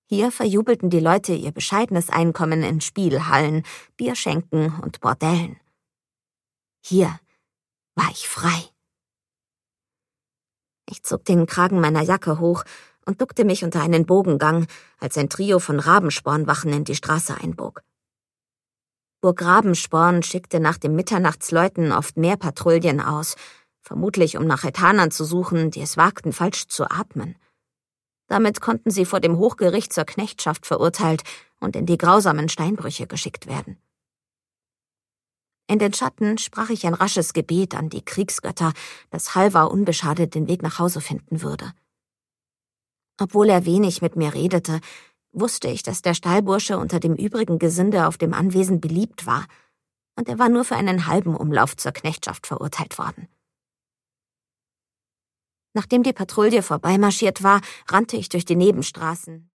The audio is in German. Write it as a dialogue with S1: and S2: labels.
S1: Hier verjubelten die Leute ihr bescheidenes Einkommen in Spielhallen, Bierschenken und Bordellen. Hier war ich frei. Ich zog den Kragen meiner Jacke hoch und duckte mich unter einen Bogengang, als ein Trio von Rabenspornwachen in die Straße einbog. Burg Rabensporn schickte nach dem Mitternachtsläuten oft mehr Patrouillen aus, vermutlich um nach Ethanern zu suchen, die es wagten, falsch zu atmen. Damit konnten sie vor dem Hochgericht zur Knechtschaft verurteilt und in die grausamen Steinbrüche geschickt werden. In den Schatten sprach ich ein rasches Gebet an die Kriegsgötter, dass Halvar unbeschadet den Weg nach Hause finden würde. Obwohl er wenig mit mir redete, wusste ich, dass der Stallbursche unter dem übrigen Gesinde auf dem Anwesen beliebt war, und er war nur für einen halben Umlauf zur Knechtschaft verurteilt worden. Nachdem die Patrouille vorbeimarschiert war, rannte ich durch die Nebenstraßen.